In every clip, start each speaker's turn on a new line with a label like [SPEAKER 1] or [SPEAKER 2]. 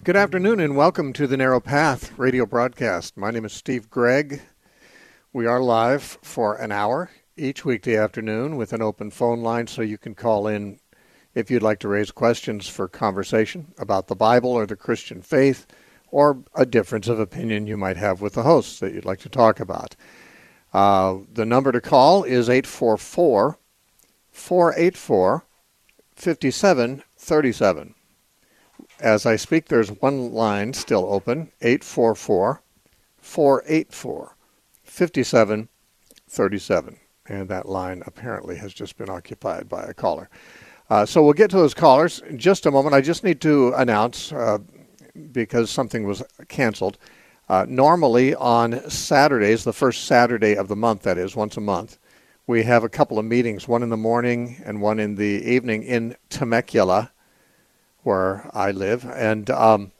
[SPEAKER 1] Good afternoon and welcome to the Narrow Path radio broadcast. My name is Steve Gregg. We are live for an hour each weekday afternoon with an open phone line so you can call in if you'd like to raise questions for conversation about the Bible or the Christian faith or a difference of opinion you might have with the hosts that you'd like to talk about. The number to call is 844-484-5737. As I speak, there's one line still open, 844-484-5737. And that line apparently has just been occupied by a caller. So we'll get to those callers in just a moment. I just need to announce, because something was canceled, normally on Saturdays, the first Saturday of the month, that is, once a month, we have a couple of meetings, one in the morning and one in the evening in Temecula, where I live, and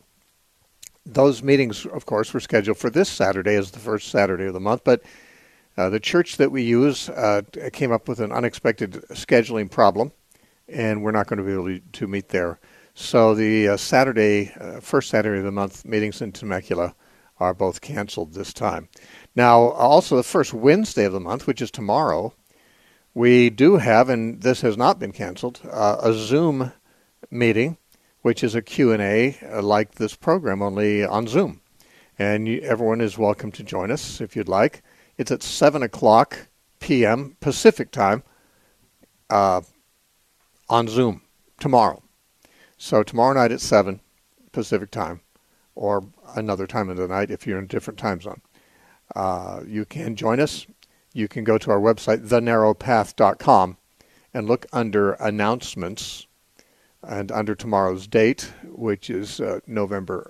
[SPEAKER 1] those meetings, of course, were scheduled for this Saturday as the first Saturday of the month, but the church that we use came up with an unexpected scheduling problem, and we're not going to be able to meet there. So the first Saturday of the month meetings in Temecula are both canceled this time. Now, also the first Wednesday of the month, which is tomorrow, we do have, and this has not been canceled, a Zoom meeting, which is a Q&A like this program, only on Zoom. And everyone is welcome to join us if you'd like. It's at 7 o'clock p.m. Pacific time on Zoom tomorrow. So tomorrow night at 7 Pacific time, or another time of the night if you're in a different time zone. You can join us. You can go to our website, thenarrowpath.com, and look under announcements. And under tomorrow's date, which is December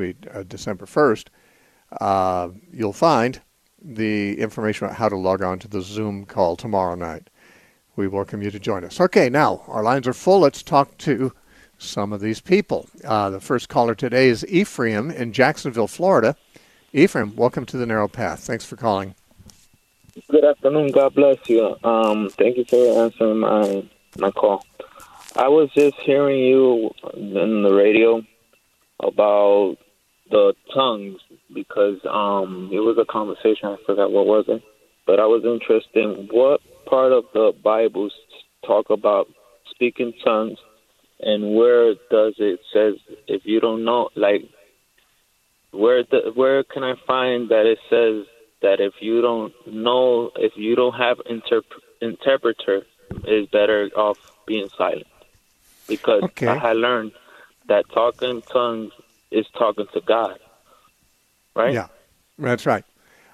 [SPEAKER 1] 1st, you'll find the information about how to log on to the Zoom call tomorrow night. We welcome you to join us. Okay, now, our lines are full. Let's talk to some of these people. The first caller today is Ephraim in Jacksonville, Florida. Ephraim, welcome to the Narrow Path. Thanks for calling.
[SPEAKER 2] Good afternoon. God bless you. Thank you for answering my call. I was just hearing you in the radio about the tongues because it was a conversation. I forgot what was it, but I was interested in what part of the Bible talk about speaking tongues, and where does it says if you don't know, like where can I find that it says that if you don't know, if you don't have interpreter, is better off being silent? Because I had learned that talking in tongues is talking to God, right?
[SPEAKER 1] Yeah, that's right.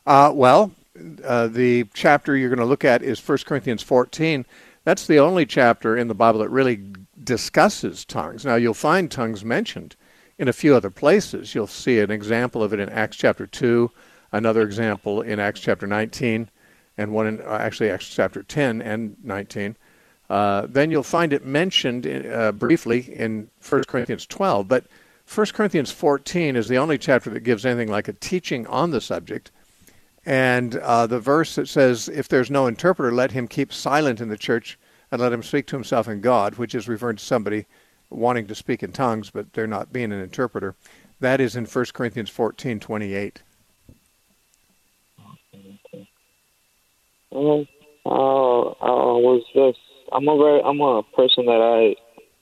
[SPEAKER 1] The chapter you're going to look at is 1 Corinthians 14. That's the only chapter in the Bible that really discusses tongues. Now, you'll find tongues mentioned in a few other places. You'll see an example of it in Acts chapter 2, another example in Acts chapter 19, and one in Acts chapter 10 and 19. Then you'll find it mentioned briefly in 1 Corinthians 12, but 1 Corinthians 14 is the only chapter that gives anything like a teaching on the subject. And the verse that says, if there's no interpreter, let him keep silent in the church and let him speak to himself in God, which is referring to somebody wanting to speak in tongues, but they're not being an interpreter. That is in 1 Corinthians 14:28.
[SPEAKER 2] I'm a person that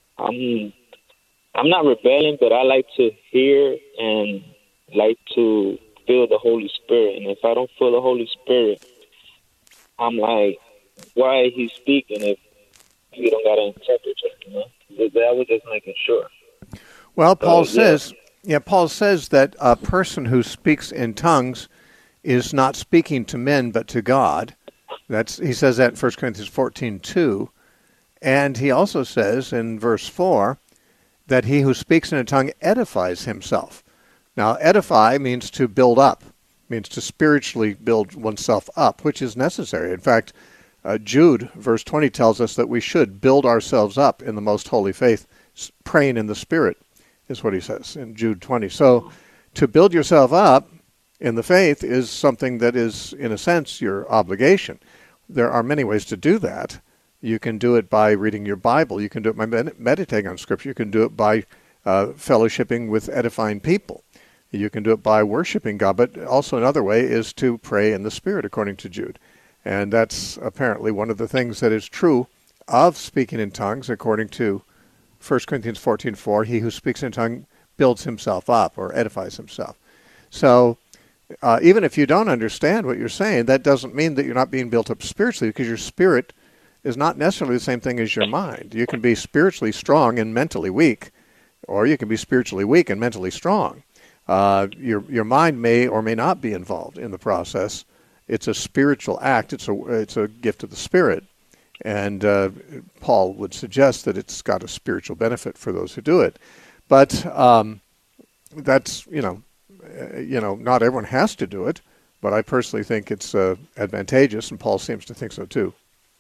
[SPEAKER 2] I'm not rebelling, but I like to hear and like to feel the Holy Spirit. And if I don't feel the Holy Spirit, I'm like, why is he speaking if you don't got an interpreter? You know, I was just making sure.
[SPEAKER 1] Well, Paul says that a person who speaks in tongues is not speaking to men but to God. He says that in 1 Corinthians 14:2. And he also says in verse 4 that he who speaks in a tongue edifies himself. Now, edify means to build up, means to spiritually build oneself up, which is necessary. In fact, Jude, verse 20, tells us that we should build ourselves up in the most holy faith, praying in the Spirit, is what he says in Jude 20. So to build yourself up in the faith is something that is, in a sense, your obligation. There are many ways to do that. You can do it by reading your Bible. You can do it by meditating on Scripture. You can do it by fellowshipping with edifying people. You can do it by worshiping God, but also another way is to pray in the Spirit, according to Jude. And that's apparently one of the things that is true of speaking in tongues, according to 1 Corinthians 14:4. He who speaks in tongue builds himself up or edifies himself. So even if you don't understand what you're saying, that doesn't mean that you're not being built up spiritually, because your spirit is not necessarily the same thing as your mind. You can be spiritually strong and mentally weak, or you can be spiritually weak and mentally strong. Your mind may or may not be involved in the process. It's a spiritual act. It's a gift of the Spirit. And Paul would suggest that it's got a spiritual benefit for those who do it. But that's, not everyone has to do it. But I personally think it's advantageous, and Paul seems to think so too.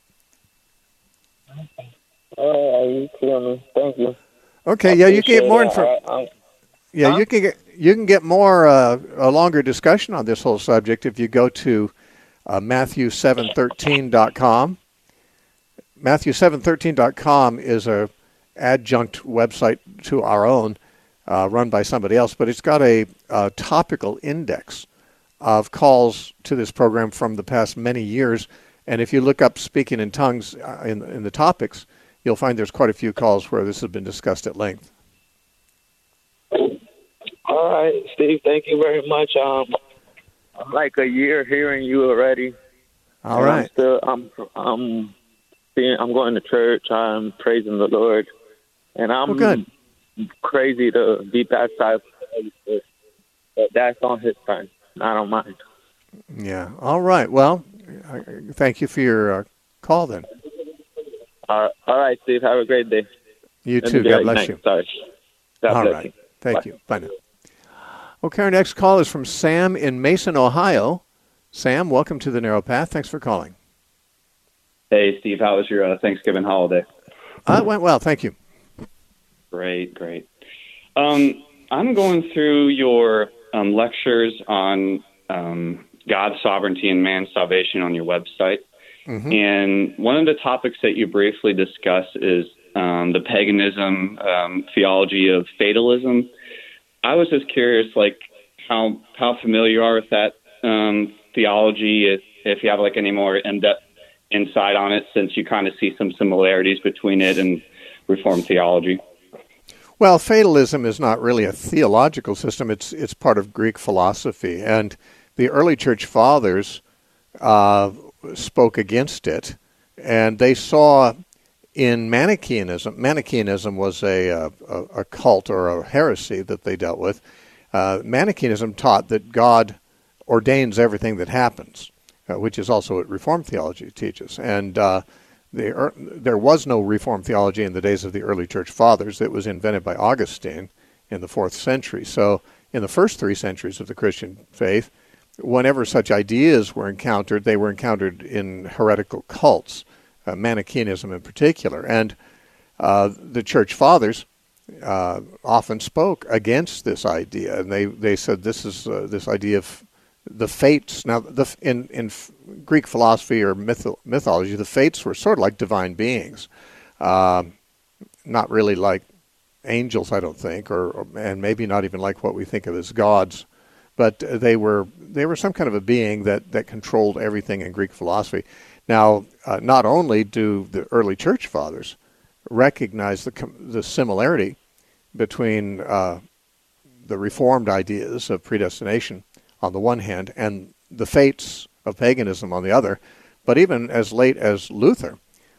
[SPEAKER 2] You clear me. Thank you.
[SPEAKER 1] Okay, yeah, you can get more information. Yeah, you can get more a longer discussion on this whole subject if you go to Matthew713.com. Matthew713.com is a adjunct website to our own, run by somebody else, but it's got a topical index of calls to this program from the past many years. And if you look up speaking in tongues in the topics, you'll find there's quite a few calls where this has been discussed at length.
[SPEAKER 2] All right, Steve, thank you very much. I'm like a year hearing you already.
[SPEAKER 1] All right.
[SPEAKER 2] I'm going to church. I'm praising the Lord, and I'm crazy to be baptized. But that's on His time. I don't mind.
[SPEAKER 1] Yeah. All right. Well, thank you for your call then.
[SPEAKER 2] All right, Steve. Have a great day.
[SPEAKER 1] You too. God bless you.
[SPEAKER 2] Sorry. God bless you.
[SPEAKER 1] Thank you. Bye now. Okay, our next call is from Sam in Mason, Ohio. Sam, welcome to the Narrow Path. Thanks for calling.
[SPEAKER 3] Hey, Steve. How was your Thanksgiving holiday?
[SPEAKER 1] It went well. Thank you.
[SPEAKER 3] Great. I'm going through your lectures on God's sovereignty and man's salvation on your website. Mm-hmm. And one of the topics that you briefly discuss is the paganism theology of fatalism. I was just curious, how familiar you are with that theology, if you have any more in-depth insight on it, since you kind of see some similarities between it and Reformed theology.
[SPEAKER 1] Well, fatalism is not really a theological system. It's part of Greek philosophy, and the early church fathers spoke against it, and they saw in Manichaeism was a cult or a heresy that they dealt with. Manichaeism taught that God ordains everything that happens, which is also what Reformed theology teaches. And there was no Reformed theology in the days of the early church fathers. It was invented by Augustine in the 4th century. So in the first 3 centuries of the Christian faith, whenever such ideas were encountered, they were encountered in heretical cults, Manichaeism in particular. And the church fathers often spoke against this idea, and they said this is this idea of the fates. Now, in Greek philosophy or mythology, the fates were sort of like divine beings, not really like angels, I don't think, and maybe not even like what we think of as gods. But they were some kind of a being that controlled everything in Greek philosophy. Now, not only do the early church fathers recognize the similarity between the Reformed ideas of predestination on the one hand and the fates of paganism on the other, but even as late as Luther,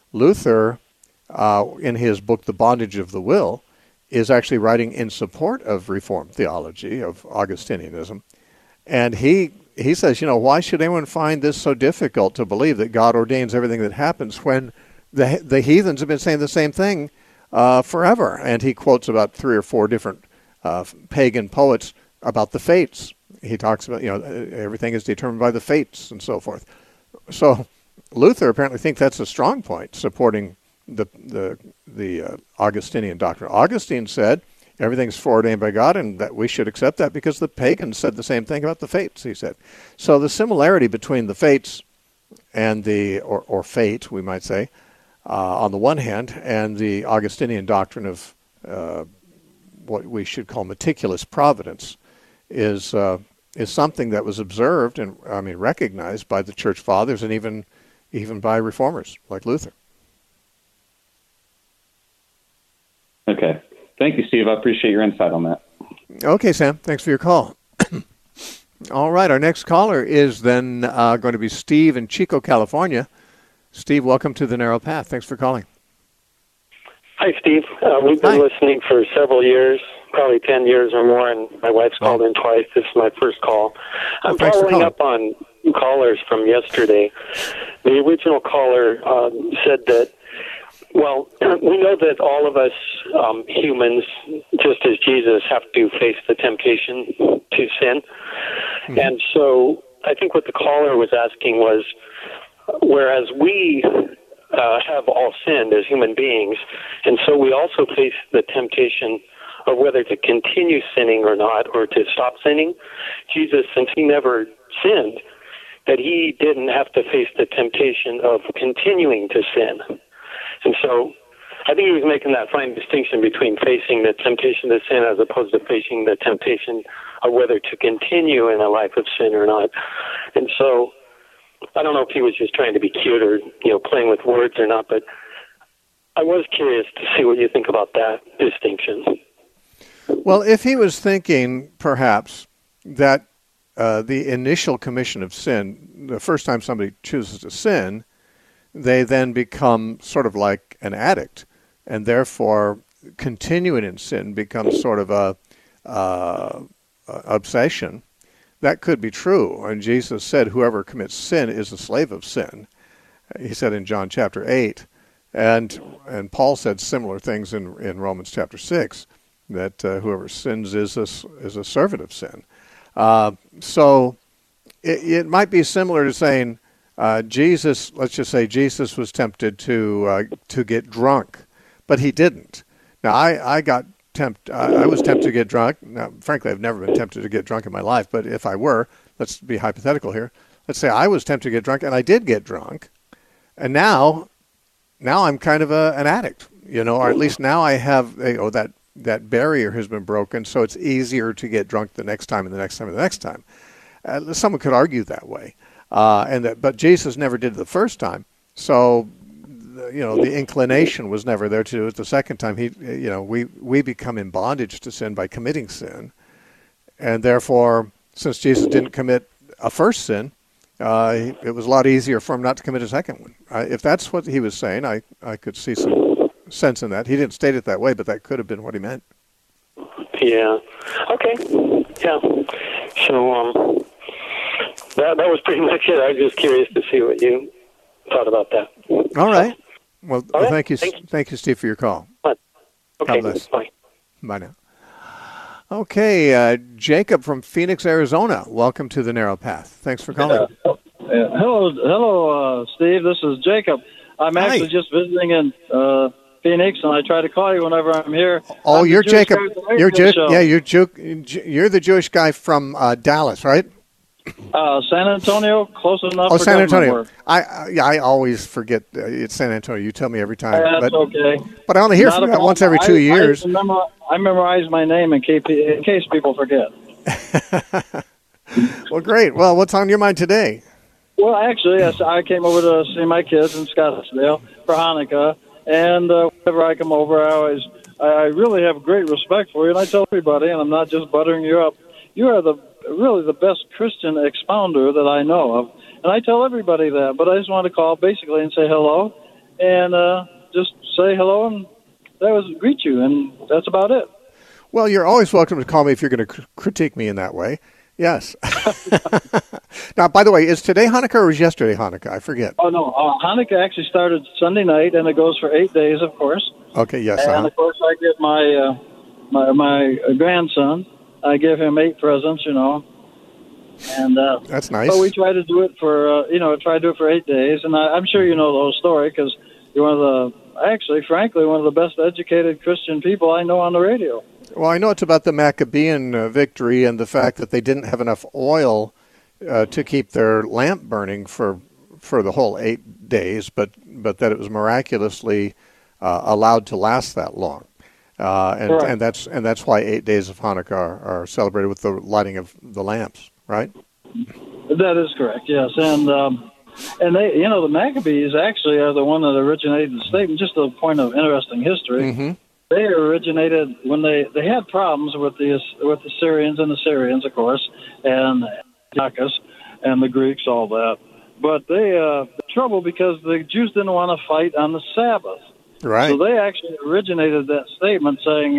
[SPEAKER 1] in his book The Bondage of the Will, is actually writing in support of Reformed theology, of Augustinianism. And he says, why should anyone find this so difficult to believe that God ordains everything that happens when the heathens have been saying the same thing forever? And he quotes about 3 or 4 different pagan poets about the fates. He talks about, everything is determined by the fates and so forth. So Luther apparently thinks that's a strong point supporting the Augustinian doctrine. Augustine said everything's foreordained by God, and that we should accept that because the pagans said the same thing about the fates, he said. So the similarity between the fates and or fate, we might say, on the one hand, and the Augustinian doctrine of what we should call meticulous providence is something that was observed and recognized by the church fathers and even by reformers like Luther.
[SPEAKER 3] Okay. Thank you, Steve. I appreciate your insight on that.
[SPEAKER 1] Okay, Sam. Thanks for your call. All right. Our next caller is then going to be Steve in Chico, California. Steve, welcome to The Narrow Path. Thanks for calling.
[SPEAKER 4] Hi, Steve. We've been listening for several years, probably 10 years or more, and my wife's called in twice. This is my first call. I'm following up on callers from yesterday. The original caller said that, well, we know that all of us humans, just as Jesus, have to face the temptation to sin. Mm-hmm. And so I think what the caller was asking was, whereas we have all sinned as human beings, and so we also face the temptation of whether to continue sinning or not, or to stop sinning. Jesus, since he never sinned, that he didn't have to face the temptation of continuing to sin. And so I think he was making that fine distinction between facing the temptation to sin as opposed to facing the temptation of whether to continue in a life of sin or not. And so I don't know if he was just trying to be cute or, playing with words or not, but I was curious to see what you think about that distinction.
[SPEAKER 1] Well, if he was thinking, perhaps, that the initial commission of sin, the first time somebody chooses to sin, they then become sort of like an addict, and therefore continuing in sin becomes sort of a obsession. That could be true. And Jesus said, whoever commits sin is a slave of sin. He said in John chapter 8. And Paul said similar things in Romans chapter 6, that whoever sins is a servant of sin. So it might be similar to saying Jesus, let's just say Jesus was tempted to get drunk, but he didn't. Now, I was tempted to get drunk. Now, frankly, I've never been tempted to get drunk in my life, but if I were, let's be hypothetical here. Let's say I was tempted to get drunk, and I did get drunk, and now I'm kind of an addict, or at least now I have that barrier has been broken, so it's easier to get drunk the next time and the next time and the next time. Someone could argue that way, but Jesus never did it the first time, so the inclination was never there to do it the second time. We become in bondage to sin by committing sin, and therefore, since Jesus didn't commit a first sin, it was a lot easier for him not to commit a second one. If that's what he was saying, I could see some sense in that. He didn't state it that way, but that could have been what he meant.
[SPEAKER 4] Yeah. Okay. Yeah. So that was pretty much it. I was just curious to see what you thought about that.
[SPEAKER 1] All right. Well, thank you, Steve, for your call.
[SPEAKER 4] Okay.
[SPEAKER 1] God bless.
[SPEAKER 4] Bye.
[SPEAKER 1] Bye now. Okay, Jacob from Phoenix, Arizona. Welcome to The Narrow Path. Thanks for calling.
[SPEAKER 5] Hello, Steve. This is Jacob. I'm actually just visiting in Phoenix, and I try to call you whenever I'm here.
[SPEAKER 1] Oh, you're Jacob. You're the Jewish guy from Dallas, right?
[SPEAKER 5] San Antonio, close enough.
[SPEAKER 1] Oh,
[SPEAKER 5] for
[SPEAKER 1] San Antonio.
[SPEAKER 5] work.
[SPEAKER 1] I always forget it's San Antonio. You tell me every time.
[SPEAKER 5] That's okay.
[SPEAKER 1] But I only hear from that once every 2 years.
[SPEAKER 5] I memorize my name in case people forget.
[SPEAKER 1] Well, great. Well, what's on your mind today?
[SPEAKER 5] Well, actually, I came over to see my kids in Scottsdale for Hanukkah, and whenever I come over, I really have great respect for you, and I tell everybody, and I'm not just buttering you up, you are really the best Christian expounder that I know of, and I tell everybody that, but I just want to call basically and say hello, and just say hello, and greet you, and that's about it.
[SPEAKER 1] Well, you're always welcome to call me if you're going to critique me in that way. Yes. Now, by the way, is today Hanukkah or was yesterday Hanukkah? I forget.
[SPEAKER 5] Oh, no. Hanukkah actually started Sunday night, and it goes for 8 days, of course.
[SPEAKER 1] Okay, yes.
[SPEAKER 5] And, of course, I get my grandson. I give him 8 presents, And
[SPEAKER 1] that's nice.
[SPEAKER 5] So we try to do it for, try to do it for 8 days. And I'm sure you know the whole story because you're frankly, one of the best educated Christian people I know on the radio.
[SPEAKER 1] Well, I know it's about the Maccabean victory and the fact that they didn't have enough oil to keep their lamp burning for the whole 8 days, but that it was miraculously allowed to last that long. and that's why 8 days of Hanukkah are celebrated with the lighting of the lamps, right?
[SPEAKER 5] That is correct. Yes, and they, the Maccabees actually are the one that originated the statement. Just a point of interesting history.
[SPEAKER 1] Mm-hmm.
[SPEAKER 5] They originated when they had problems with the Syrians and the Syrians, of course, and Antiochus and the Greeks, all that. But they the trouble because the Jews didn't want to fight on the Sabbath.
[SPEAKER 1] Right.
[SPEAKER 5] So they actually originated that statement saying,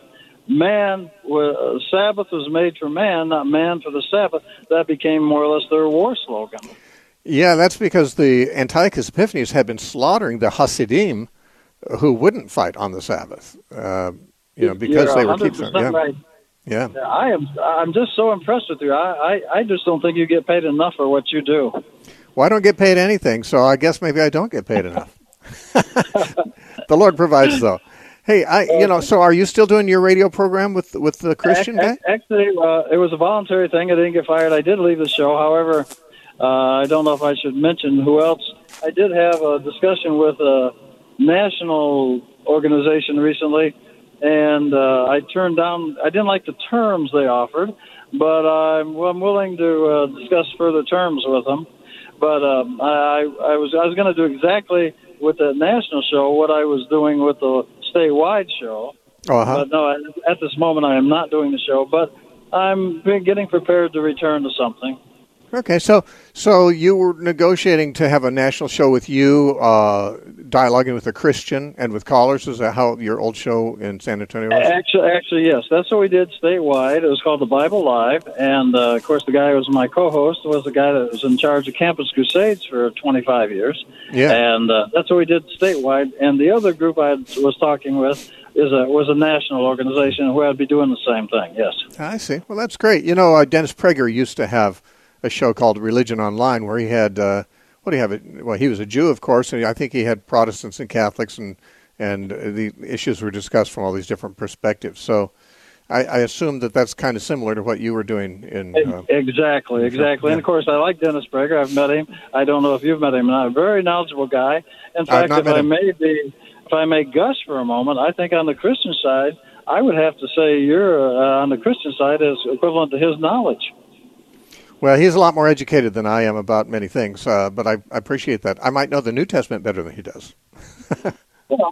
[SPEAKER 5] Sabbath was made for man, not man for the Sabbath. That became more or less their war slogan.
[SPEAKER 1] Yeah, that's because the Antiochus Epiphanes had been slaughtering the Hasidim who wouldn't fight on the Sabbath, because they were keeping.
[SPEAKER 5] Yeah. Right.
[SPEAKER 1] Yeah.
[SPEAKER 5] I'm just so impressed with you. I just don't think you get paid enough for what you do.
[SPEAKER 1] Well, I don't get paid anything, so I guess maybe I don't get paid enough. The Lord provides, though. Hey, so are you still doing your radio program with the Christian guy?
[SPEAKER 5] Actually, it was a voluntary thing. I didn't get fired. I did leave the show. However, I don't know if I should mention who else. I did have a discussion with a national organization recently, and I turned down. I didn't like the terms they offered, but I'm willing to discuss further terms with them. But I was going to do exactly with the national show what I was doing with the statewide show.
[SPEAKER 1] Uh-huh.
[SPEAKER 5] But no, at this moment I am not doing the show. But I'm getting prepared to return to something.
[SPEAKER 1] Okay, so you were negotiating to have a national show with you, dialoguing with a Christian and with callers. Is that how your old show in San Antonio was?
[SPEAKER 5] Actually, yes. That's what we did statewide. It was called The Bible Live, and of course, the guy who was my co-host was the guy that was in charge of Campus Crusades for 25 years.
[SPEAKER 1] Yeah,
[SPEAKER 5] and that's what we did statewide. And the other group I was talking with was a national organization where I'd be doing the same thing. Yes.
[SPEAKER 1] I see. Well, that's great. Dennis Prager used to have a show called Religion Online, where he had he was a Jew, of course, and I think he had Protestants and Catholics, and the issues were discussed from all these different perspectives. So I assume that's kind of similar to what you were doing in
[SPEAKER 5] exactly.
[SPEAKER 1] Yeah.
[SPEAKER 5] And of course, I like Dennis Prager. I've met him. I don't know if you've met him. A very knowledgeable guy. In fact, if I may gush for a moment, I think on the Christian side, I would have to say you're on the Christian side is equivalent to his knowledge.
[SPEAKER 1] Well, he's a lot more educated than I am about many things, but I appreciate that. I might know the New Testament better than he does.
[SPEAKER 5] Well,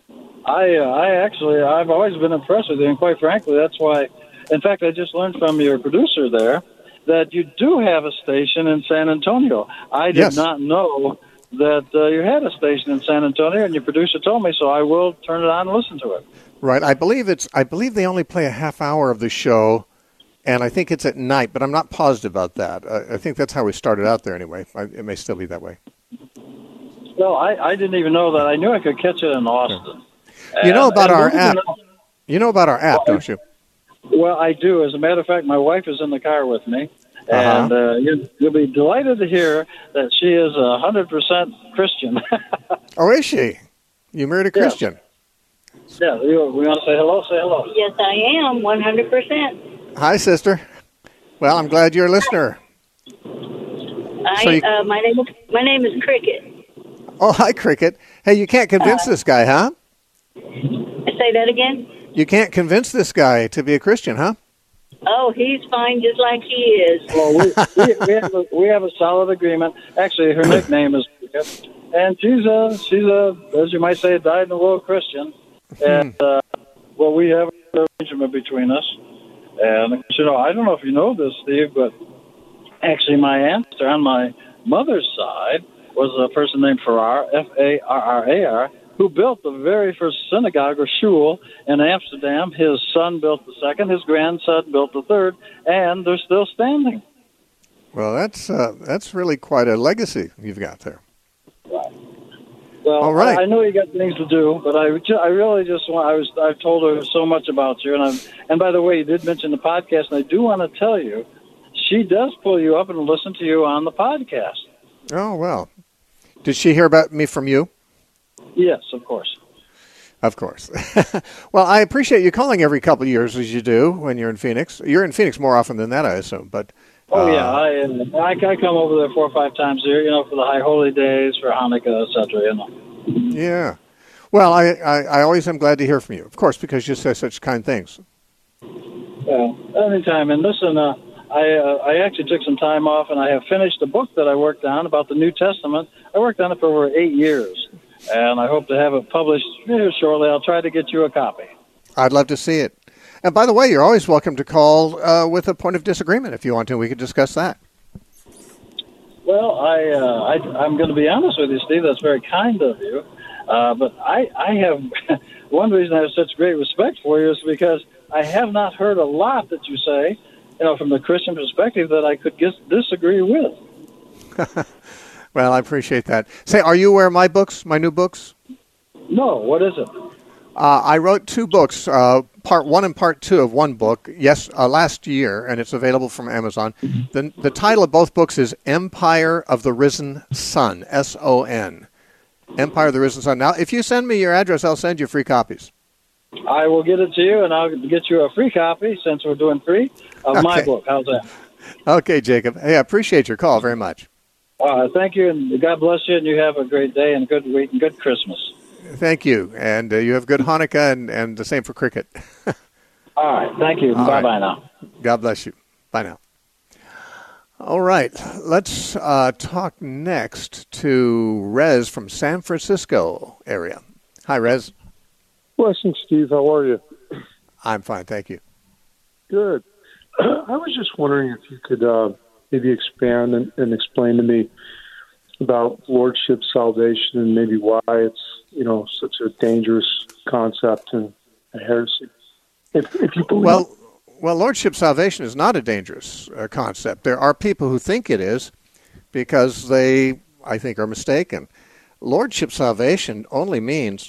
[SPEAKER 5] I've always been impressed with you, and quite frankly, that's why. In fact, I just learned from your producer there that you do have a station in San Antonio. I did not know that you had a station in San Antonio, and your producer told me, so I will turn it on and listen to it.
[SPEAKER 1] Right. I believe they only play a half hour of the show. And I think it's at night, but I'm not positive about that. I think that's how we started out there anyway. It may still be that way.
[SPEAKER 5] Well, I didn't even know that. I knew I could catch it in Austin.
[SPEAKER 1] You know about our app. You know about our app, don't you?
[SPEAKER 5] Well, I do. As a matter of fact, my wife is in the car with me. And you'll be delighted to hear that she is 100% Christian.
[SPEAKER 1] Oh, is she? You married a Christian?
[SPEAKER 5] Yeah. We want to say hello? Say hello.
[SPEAKER 6] Yes, I am, 100%.
[SPEAKER 1] Hi, sister. Well, I'm glad you're a listener.
[SPEAKER 6] My name is Cricket.
[SPEAKER 1] Oh, hi, Cricket. Hey, you can't convince this guy, huh?
[SPEAKER 6] Say that again?
[SPEAKER 1] You can't convince this guy to be a Christian, huh?
[SPEAKER 6] Oh, he's fine just like he is.
[SPEAKER 5] Well, we have a solid agreement. Actually, her nickname is Cricket. And she's a, as you might say, a dyed-in-the-wool Christian. And, we have an arrangement between us. And, I don't know if you know this, Steve, but actually my ancestor on my mother's side was a person named Farrar, Farrar, who built the very first synagogue or shul in Amsterdam. His son built the second, his grandson built the third, and they're still standing.
[SPEAKER 1] Well, that's really quite a legacy you've got there.
[SPEAKER 5] Right. Well,
[SPEAKER 1] all right.
[SPEAKER 5] I know you got things to do, but I really just want. I've told her so much about you, and by the way, you did mention the podcast, and I do want to tell you, she does pull you up and listen to you on the podcast.
[SPEAKER 1] Oh well, did she hear about me from you?
[SPEAKER 5] Yes, of course.
[SPEAKER 1] Of course. Well, I appreciate you calling every couple of years as you do when you're in Phoenix. You're in Phoenix more often than that, I assume, but.
[SPEAKER 5] Oh yeah, I come over there 4 or 5 times a year, for the high holy days, for Hanukkah, etc.
[SPEAKER 1] Yeah. Well, I always am glad to hear from you, of course, because you say such kind things.
[SPEAKER 5] Well, anytime. And listen, I actually took some time off, and I have finished a book that I worked on about the New Testament. I worked on it for over 8 years, and I hope to have it published shortly. I'll try to get you a copy.
[SPEAKER 1] I'd love to see it. And by the way, you're always welcome to call with a point of disagreement if you want to. We could discuss that.
[SPEAKER 5] Well, I'm going to be honest with you, Steve. That's very kind of you. But I have one reason I have such great respect for you is because I have not heard a lot that you say, from the Christian perspective that I could disagree with.
[SPEAKER 1] Well, I appreciate that. Say, are you aware of my books, my new books?
[SPEAKER 5] No, what is it?
[SPEAKER 1] I wrote 2 books, part 1 and part 2 of one book, last year, and it's available from Amazon. The title of both books is Empire of the Risen Son, S-O-N. Empire of the Risen Son. Now, if you send me your address, I'll send you free copies.
[SPEAKER 5] I will get it to you, and I'll get you a free copy, since we're doing free, of my book. How's that?
[SPEAKER 1] Okay, Jacob. Hey, I appreciate your call very much.
[SPEAKER 5] Thank you, and God bless you, and you have a great day and a good week and good Christmas.
[SPEAKER 1] Thank you, and you have good Hanukkah, and the same for Cricket.
[SPEAKER 5] All right, thank you. Bye-bye now.
[SPEAKER 1] God bless you. Bye now. All right, let's talk next to Rez from San Francisco area. Hi, Rez.
[SPEAKER 7] Blessings, Steve. How are you?
[SPEAKER 1] I'm fine, thank you.
[SPEAKER 7] Good. I was just wondering if you could maybe expand and explain to me about lordship salvation and maybe why it's such a dangerous concept and a heresy. If you believe.
[SPEAKER 1] Well, lordship salvation is not a dangerous concept. There are people who think it is because they, I think, are mistaken. Lordship salvation only means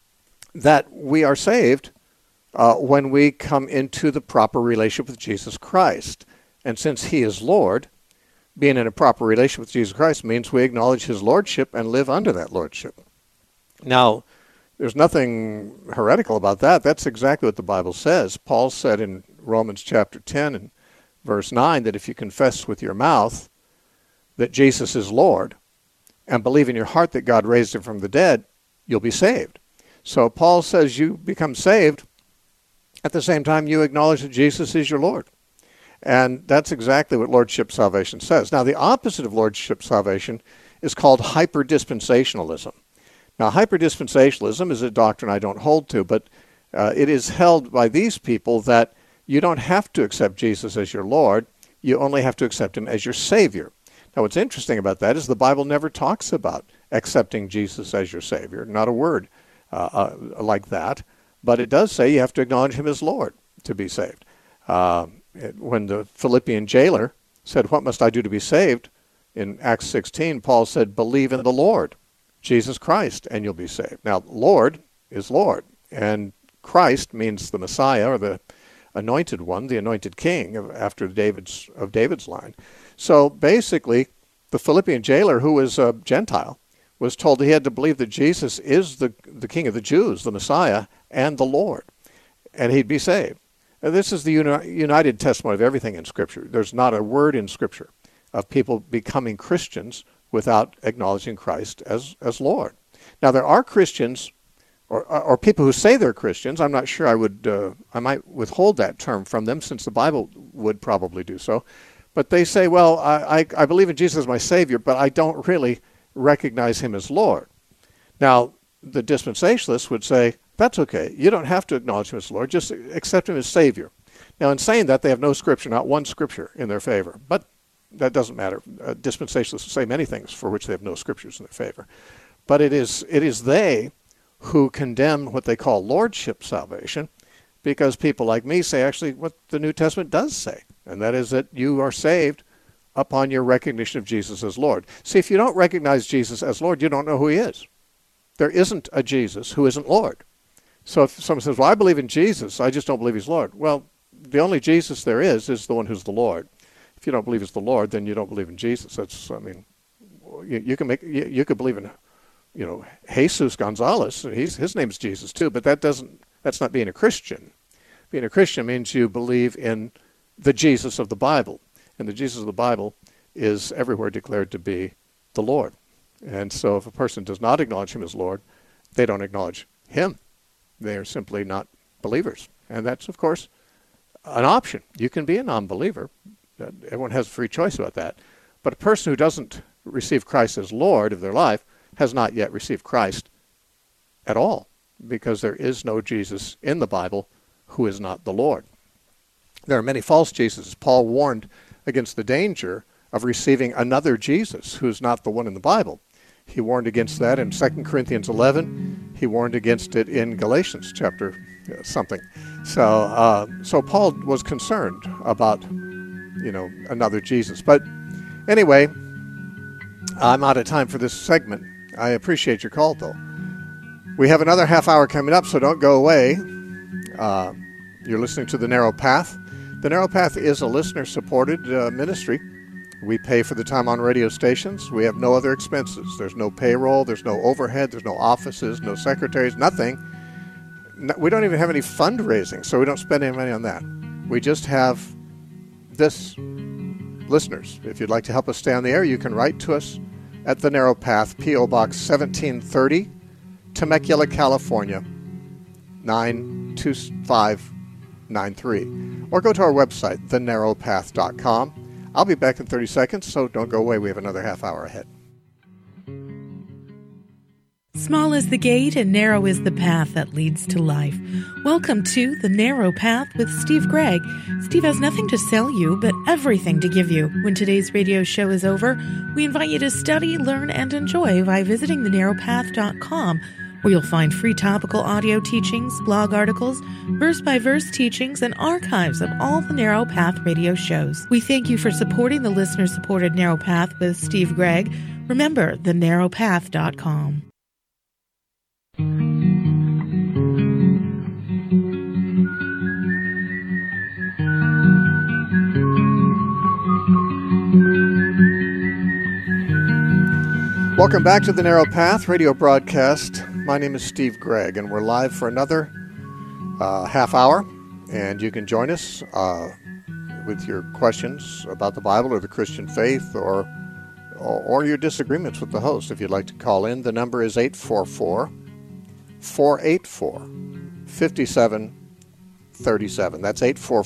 [SPEAKER 1] that we are saved when we come into the proper relationship with Jesus Christ. And since he is Lord, being in a proper relationship with Jesus Christ means we acknowledge his lordship and live under that lordship. Now, there's nothing heretical about that. That's exactly what the Bible says. Paul said in Romans chapter 10 and verse 9 that if you confess with your mouth that Jesus is Lord and believe in your heart that God raised him from the dead, you'll be saved. So Paul says you become saved at the same time you acknowledge that Jesus is your Lord. And that's exactly what lordship salvation says. Now, the opposite of lordship salvation is called hyperdispensationalism. Now, hyperdispensationalism is a doctrine I don't hold to, but it is held by these people that you don't have to accept Jesus as your Lord. You only have to accept him as your Savior. Now, what's interesting about that is the Bible never talks about accepting Jesus as your Savior, not a word like that. But it does say you have to acknowledge him as Lord to be saved. When the Philippian jailer said, "What must I do to be saved?" in Acts 16, Paul said, "Believe in the Lord, Jesus Christ, and you'll be saved." Now, Lord is Lord, and Christ means the Messiah or the anointed one, the anointed king after David's line. So basically, the Philippian jailer, who was a Gentile, was told he had to believe that Jesus is the King of the Jews, the Messiah, and the Lord, and he'd be saved. And this is the united testimony of everything in Scripture. There's not a word in Scripture of people becoming Christians without acknowledging Christ as Lord. Now, there are Christians or people who say they're Christians. I'm not sure I might withhold that term from them since the Bible would probably do so. But they say, well, I believe in Jesus as my Savior, but I don't really recognize him as Lord. Now, the dispensationalists would say, that's okay. You don't have to acknowledge him as Lord. Just accept him as Savior. Now, in saying that, they have no Scripture, not one Scripture in their favor. But that doesn't matter. Dispensationalists say many things for which they have no Scriptures in their favor. But it is they who condemn what they call lordship salvation, because people like me say actually what the New Testament does say, and that is that you are saved upon your recognition of Jesus as Lord. See, if you don't recognize Jesus as Lord, you don't know who he is. There isn't a Jesus who isn't Lord. So if someone says, well, I believe in Jesus, I just don't believe he's Lord. Well, the only Jesus there is the one who's the Lord. If you don't believe he's the Lord, then you don't believe in Jesus. You could believe in, Jesus Gonzalez. His name's Jesus too, but that's not being a Christian. Being a Christian means you believe in the Jesus of the Bible. And the Jesus of the Bible is everywhere declared to be the Lord. And so if a person does not acknowledge him as Lord, they don't acknowledge him. They are simply not believers. And that's, of course, an option. You can be a non-believer. Everyone has a free choice about that. But a person who doesn't receive Christ as Lord of their life has not yet received Christ at all, because there is no Jesus in the Bible who is not the Lord. There are many false Jesuses. Paul warned against the danger of receiving another Jesus who's not the one in the Bible. He warned against that in 2 Corinthians 11. He warned against it in Galatians chapter something. So Paul was concerned about, another Jesus. But anyway, I'm out of time for this segment. I appreciate your call, though. We have another half hour coming up, so don't go away. You're listening to The Narrow Path. The Narrow Path is a listener-supported ministry. We pay for the time on radio stations. We have no other expenses. There's no payroll. There's no overhead. There's no offices, no secretaries, nothing. We don't even have any fundraising, so we don't spend any money on that. We just have this, listeners. If you'd like to help us stay on the air, you can write to us at The Narrow Path, P.O. Box 1730, Temecula, California, 92593. Or go to our website, thenarrowpath.com. I'll be back in 30 seconds, so don't go away. We have another half hour ahead.
[SPEAKER 8] Small is the gate and narrow is the path that leads to life. Welcome to The Narrow Path with Steve Gregg. Steve has nothing to sell you, but everything to give you. When today's radio show is over, we invite you to study, learn, and enjoy by visiting thenarrowpath.com, where you'll find free topical audio teachings, blog articles, verse-by-verse teachings, and archives of all the Narrow Path radio shows. We thank you for supporting the listener-supported Narrow Path with Steve Gregg. Remember, thenarrowpath.com.
[SPEAKER 1] Welcome back to the Narrow Path radio broadcast. My name is Steve Gregg, and we're live for another half hour. And you can join us with your questions about the Bible or the Christian faith, or your disagreements with the host. If you'd like to call in, the number is 844-484-5737. That's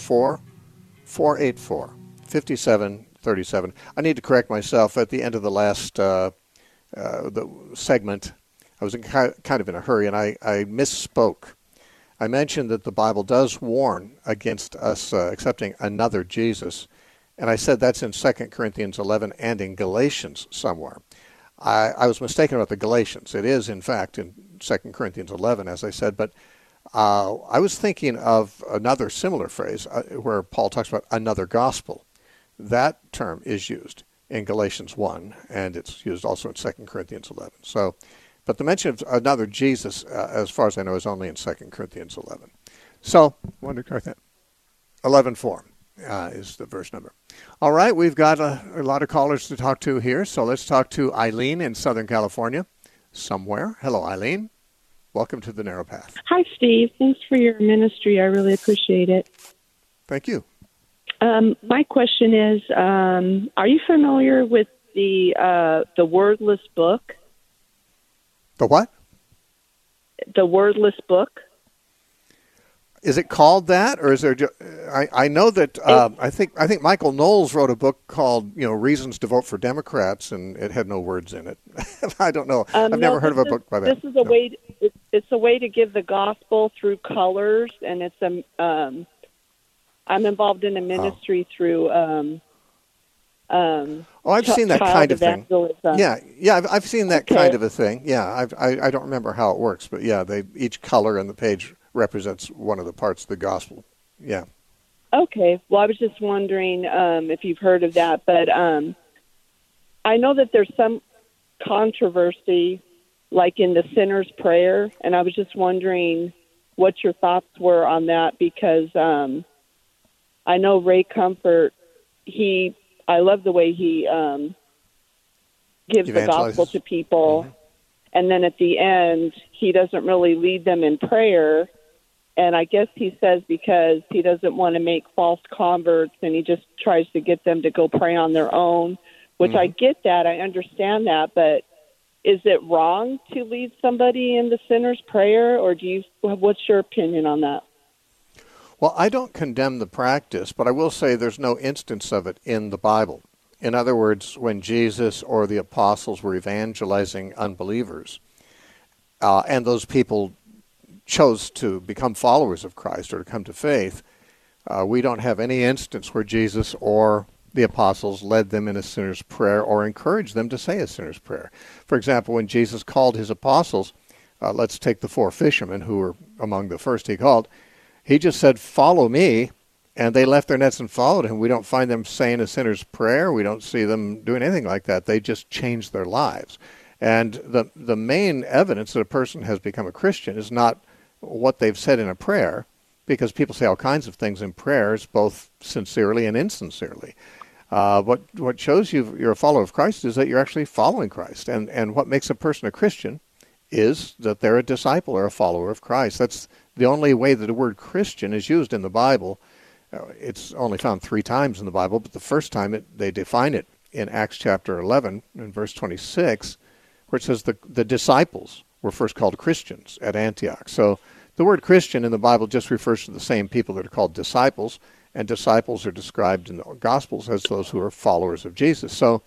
[SPEAKER 1] 844-484-5737. I need to correct myself. At the end of the last the segment, I was kind of in a hurry, and I misspoke. I mentioned that the Bible does warn against us accepting another Jesus, and I said that's in 2 Corinthians 11 and in Galatians somewhere. I was mistaken about the Galatians. It is, in fact, in 2 Corinthians 11, as I said, but I was thinking of another similar phrase where Paul talks about another gospel. That term is used in Galatians 1, and it's used also in 2 Corinthians 11. So, but the mention of another Jesus, as far as I know, is only in 2 Corinthians 11. So, I wanted to correct that. 11:4 is the verse number. All right, we've got a lot of callers to talk to here, so let's talk to Eileen in Southern California somewhere. Hello, Eileen. Welcome to the Narrow Path.
[SPEAKER 9] Hi, Steve. Thanks for your ministry. I really appreciate it.
[SPEAKER 1] Thank you.
[SPEAKER 9] My question is, are you familiar with the Wordless book?
[SPEAKER 1] The what?
[SPEAKER 9] The Wordless book.
[SPEAKER 1] Is it called that, or is there? I know that I think Michael Knowles wrote a book called Reasons to Vote for Democrats, and it had no words in it. I don't know. I've never heard of a book by that.
[SPEAKER 9] This is a way. It's a way to give the gospel through colors, and it's I'm involved in a ministry through.
[SPEAKER 1] I've seen that kind of thing. Yeah, I've seen that kind of a thing. Yeah, I don't remember how it works, but yeah, each color on the page represents one of the parts of the gospel. Yeah.
[SPEAKER 9] Okay. Well, I was just wondering if you've heard of that, but I know that there's some controversy, like in the sinner's prayer, and I was just wondering what your thoughts were on that, because I know Ray Comfort, I love the way he gives the gospel to people, mm-hmm. and then at the end, he doesn't really lead them in prayer, and I guess he says because he doesn't want to make false converts, and he just tries to get them to go pray on their own, which mm-hmm. I get that, I understand that, but is it wrong to lead somebody in the sinner's prayer, or what's your opinion on that?
[SPEAKER 1] Well, I don't condemn the practice, but I will say there's no instance of it in the Bible. In other words, when Jesus or the apostles were evangelizing unbelievers, and those people chose to become followers of Christ or to come to faith, we don't have any instance where Jesus or the apostles led them in a sinner's prayer or encouraged them to say a sinner's prayer. For example, when Jesus called his apostles, let's take the 4 fishermen who were among the first he called, he just said, "Follow me," and they left their nets and followed him. We don't find them saying a sinner's prayer. We don't see them doing anything like that. They just changed their lives. And the main evidence that a person has become a Christian is not what they've said in a prayer, because people say all kinds of things in prayers, both sincerely and insincerely. What shows you're a follower of Christ is that you're actually following Christ. And what makes a person a Christian is that they're a disciple or a follower of Christ. That's the only way that the word Christian is used in the Bible. It's only found 3 times in the Bible, but the first time they define it in Acts chapter 11 in verse 26, where it says the disciples were first called Christians at Antioch. So the word Christian in the Bible just refers to the same people that are called disciples, and disciples are described in the Gospels as those who are followers of Jesus. So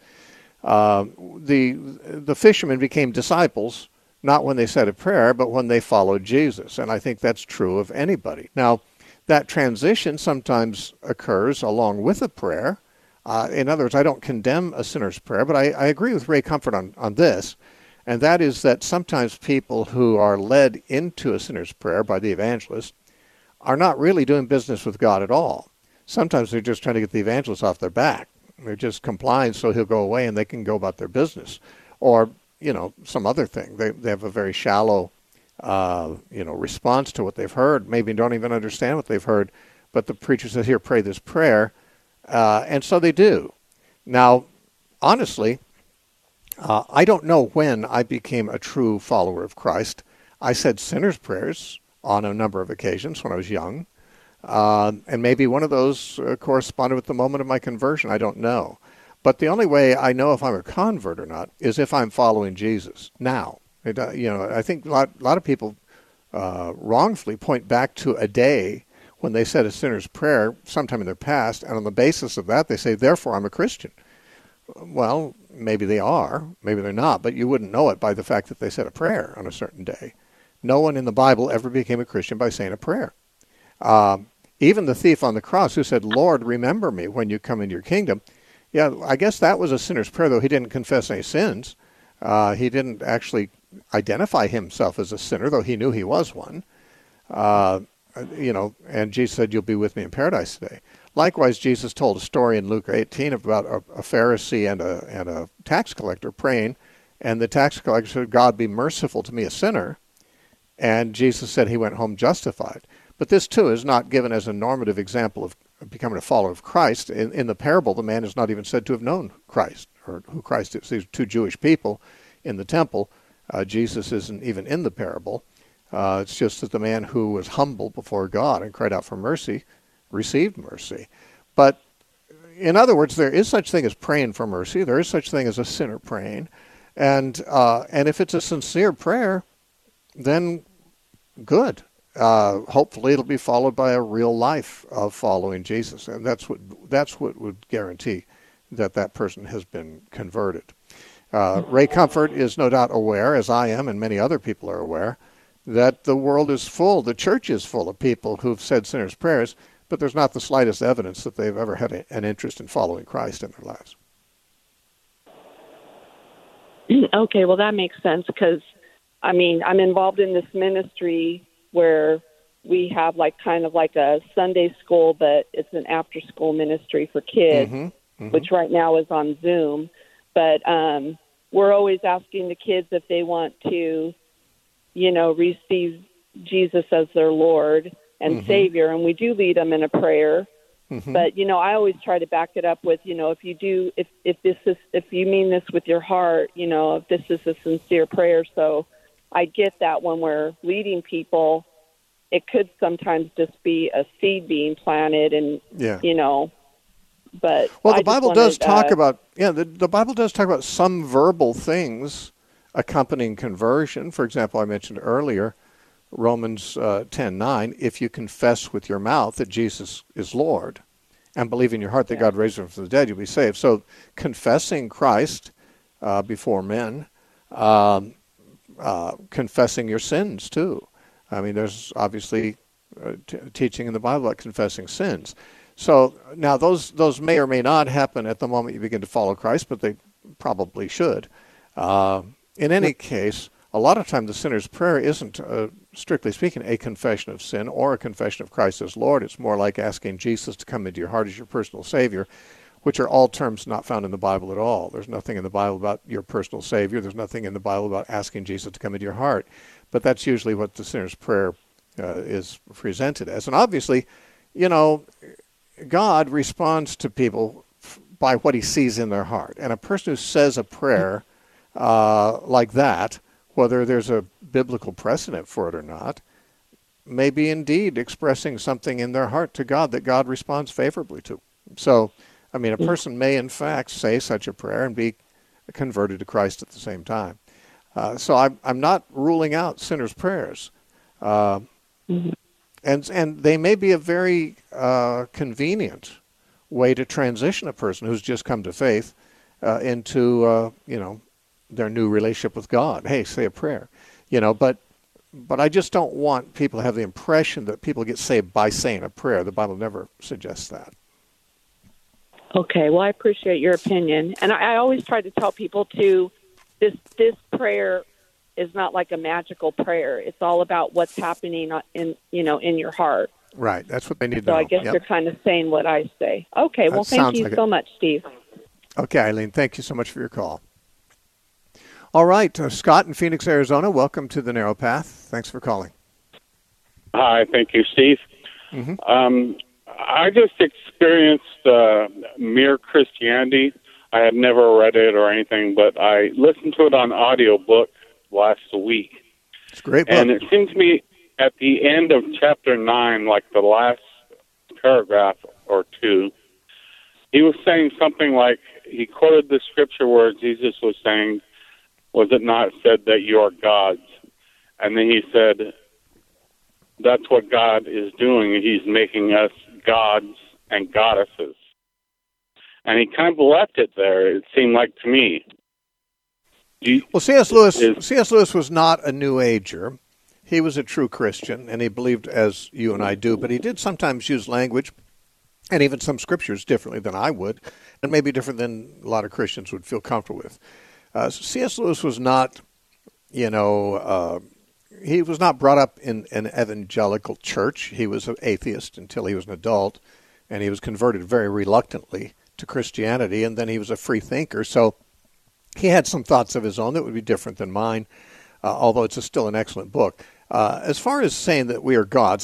[SPEAKER 1] the fishermen became disciples not when they said a prayer, but when they followed Jesus. And I think that's true of anybody. Now, that transition sometimes occurs along with a prayer. In other words, I don't condemn a sinner's prayer, but I agree with Ray Comfort on this, and that is that sometimes people who are led into a sinner's prayer by the evangelist are not really doing business with God at all. Sometimes they're just trying to get the evangelist off their back. They're just complying so he'll go away and they can go about their business. Or, some other thing. They have a very shallow response to what they've heard, maybe don't even understand what they've heard, but the preacher says, "Here, pray this prayer," and so they do. Now, honestly, I don't know when I became a true follower of Christ. I said sinner's prayers on a number of occasions when I was young, and maybe one of those corresponded with the moment of my conversion. I don't know. But the only way I know if I'm a convert or not is if I'm following Jesus now. I think a lot of people wrongfully point back to a day when they said a sinner's prayer sometime in their past, and on the basis of that they say, "Therefore I'm a Christian." Well, maybe they are, maybe they're not, but you wouldn't know it by the fact that they said a prayer on a certain day. No one in the Bible ever became a Christian by saying a prayer. Even the thief on the cross who said, "Lord, remember me when you come into your kingdom," yeah, I guess that was a sinner's prayer, though he didn't confess any sins. He didn't actually identify himself as a sinner, though he knew he was one. And Jesus said, "You'll be with me in paradise today." Likewise, Jesus told a story in Luke 18 about a Pharisee and a tax collector praying, and the tax collector said, "God, be merciful to me, a sinner." And Jesus said he went home justified. But this, too, is not given as a normative example of becoming a follower of Christ. In the parable, the man is not even said to have known Christ, or who Christ is. These 2 Jewish people in the temple. Jesus isn't even in the parable. It's just that the man who was humble before God and cried out for mercy received mercy. But in other words, there is such thing as praying for mercy. There is such thing as a sinner praying. And if it's a sincere prayer, then good. Hopefully it'll be followed by a real life of following Jesus, and that's what would guarantee that person has been converted. Ray Comfort is no doubt aware, as I am and many other people are aware, that the world is full, the church is full of people who've said sinner's prayers, but there's not the slightest evidence that they've ever had an interest in following Christ in their lives.
[SPEAKER 9] Okay, well, that makes sense because, I'm involved in this ministry where we have kind of a Sunday school, but it's an after-school ministry for kids, which right now is on Zoom. But we're always asking the kids if they want to, receive Jesus as their Lord and Savior, and we do lead them in a prayer. But I always try to back it up with, if you mean this with your heart, if this is a sincere prayer. So I get that when we're leading people, it could sometimes just be a seed being planted, and But
[SPEAKER 1] the Bible does talk about the Bible does talk about some verbal things accompanying conversion. For example, I mentioned earlier, Romans 10:9, if you confess with your mouth that Jesus is Lord and believe in your heart that God raised him from the dead, you'll be saved. So confessing Christ before men, confessing your sins too. I mean, there's obviously teaching in the Bible about confessing sins. So now those may or may not happen at the moment you begin to follow Christ, but they probably should. In any case, a lot of time the sinner's prayer isn't, strictly speaking, a confession of sin or a confession of Christ as Lord. It's more like asking Jesus to come into your heart as your personal Savior, which are all terms not found in the Bible at all. There's nothing in the Bible about your personal Savior. There's nothing in the Bible about asking Jesus to come into your heart. But that's usually what the sinner's prayer is presented as. And obviously, you know, God responds to people by what he sees in their heart. And a person who says a prayer like that, whether there's a biblical precedent for it or not, may be indeed expressing something in their heart to God that God responds favorably to. So, I mean, a person may in fact say such a prayer and be converted to Christ at the same time. So I'm not ruling out sinners' prayers. And they may be a very convenient way to transition a person who's just come to faith into, their new relationship with God. Hey, say a prayer. But I just don't want people to have the impression that people get saved by saying a prayer. The Bible never suggests that.
[SPEAKER 9] Okay, well, I appreciate your opinion. And I always try to tell people this prayer is not like a magical prayer. It's all about what's happening in your heart.
[SPEAKER 1] Right, that's what they need to know.
[SPEAKER 9] So I guess they're kind of saying what I say. Okay, well, thank you so much, Steve.
[SPEAKER 1] Okay, Eileen, thank you so much for your call. All right, Scott in Phoenix, Arizona, welcome to the Narrow Path. Thanks for calling.
[SPEAKER 10] Hi, thank you, Steve.
[SPEAKER 1] Mm-hmm.
[SPEAKER 10] I just experienced Mere Christianity. I had never read it or anything, but I listened to it on audiobook last week.
[SPEAKER 1] It's a great book.
[SPEAKER 10] And it seems to me at the end of chapter 9, like the last paragraph or two, he was saying something like, he quoted the scripture where Jesus was saying, was it not said that you are gods? And then he said, that's what God is doing. He's making us gods and goddesses. And he kind of left it there, it seemed like to me.
[SPEAKER 1] Well, C.S. Lewis was not a New Ager. He was a true Christian, and he believed as you and I do, but he did sometimes use language and even some scriptures differently than I would, and maybe different than a lot of Christians would feel comfortable with. C.S. Lewis was not, he was not brought up in an evangelical church. He was an atheist until he was an adult, and he was converted very reluctantly to Christianity, and then he was a free thinker. So he had some thoughts of his own that would be different than mine, although it's still an excellent book. As far as saying that we are gods,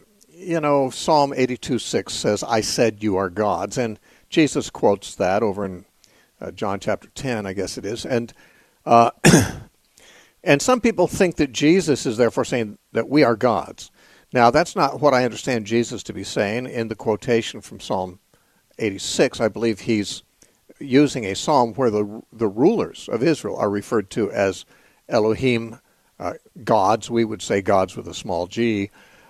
[SPEAKER 1] Psalm 82:6 says, I said you are gods, and Jesus quotes that over in John chapter 10, I guess it is. And and some people think that Jesus is therefore saying that we are gods. Now, that's not what I understand Jesus to be saying. In the quotation from Psalm 86, I believe he's using a psalm where the rulers of Israel are referred to as Elohim, gods. We would say gods with a small g.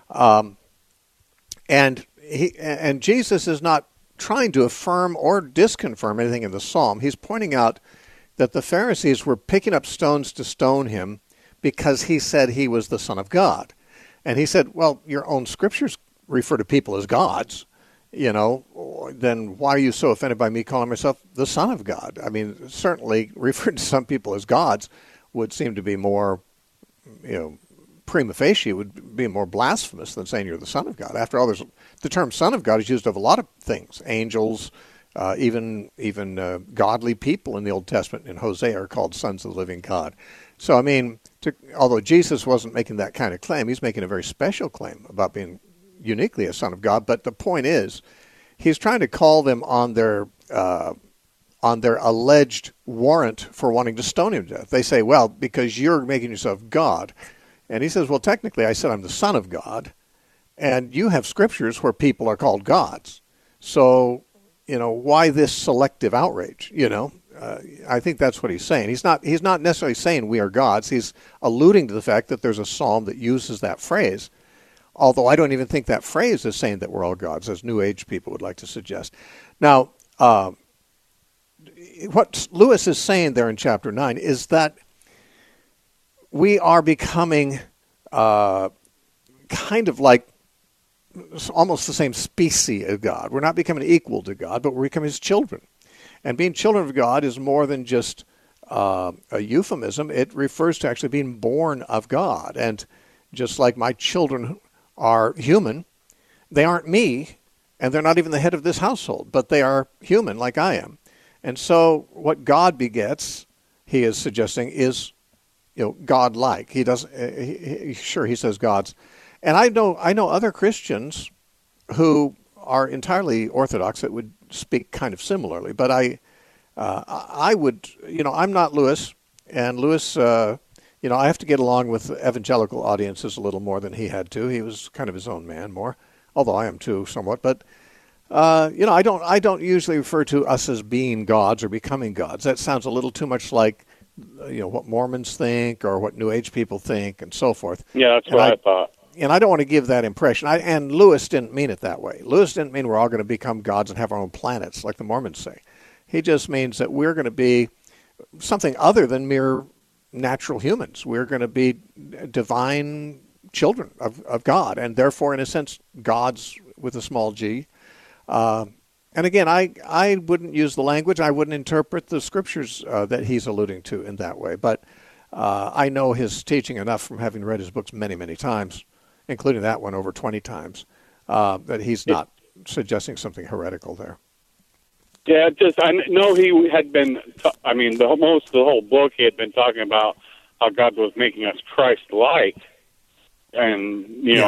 [SPEAKER 1] And Jesus is not trying to affirm or disconfirm anything in the psalm. He's pointing out that the Pharisees were picking up stones to stone him because he said he was the Son of God. And he said, well, your own scriptures refer to people as gods, then why are you so offended by me calling myself the Son of God? I mean, certainly referring to some people as gods would seem to be more, prima facie would be more blasphemous than saying you're the Son of God. After all, the term Son of God is used of a lot of things. Angels, even godly people in the Old Testament in Hosea are called sons of the living God. So, I mean, although Jesus wasn't making that kind of claim, he's making a very special claim about being uniquely a son of God. But the point is, he's trying to call them on their alleged warrant for wanting to stone him to death. They say, well, because you're making yourself God. And he says, well, technically I said I'm the Son of God, and you have scriptures where people are called gods. So, why this selective outrage, I think that's what he's saying. He's not necessarily saying we are gods. He's alluding to the fact that there's a psalm that uses that phrase, although I don't even think that phrase is saying that we're all gods, as New Age people would like to suggest. Now, what Lewis is saying there in chapter 9 is that we are becoming kind of like almost the same species of God. We're not becoming equal to God, but we're becoming his children. And being children of God is more than just a euphemism. It refers to actually being born of God. And just like my children are human, they aren't me, and they're not even the head of this household, but they are human like I am. And so what God begets, he is suggesting, is God-like. He doesn't. Sure, he says gods. And I know other Christians who are entirely Orthodox that would speak kind of similarly. But I would, I'm not Lewis, and Lewis, I have to get along with evangelical audiences a little more than he had to. He was kind of his own man more, although I am too somewhat. But I don't usually refer to us as being gods or becoming gods. That sounds a little too much like what Mormons think or what New Age people think and so forth.
[SPEAKER 10] Yeah, that's what I thought.
[SPEAKER 1] And I don't want to give that impression. And Lewis didn't mean it that way. Lewis didn't mean we're all going to become gods and have our own planets, like the Mormons say. He just means that we're going to be something other than mere natural humans. We're going to be divine children of God, and therefore, in a sense, gods with a small g. And again, I wouldn't use the language. I wouldn't interpret the scriptures that he's alluding to in that way. But I know his teaching enough from having read his books many, many times, including that one over 20 times, that he's not suggesting something heretical there.
[SPEAKER 10] Yeah, I know he had been, the whole book he had been talking about how God was making us Christ-like. And,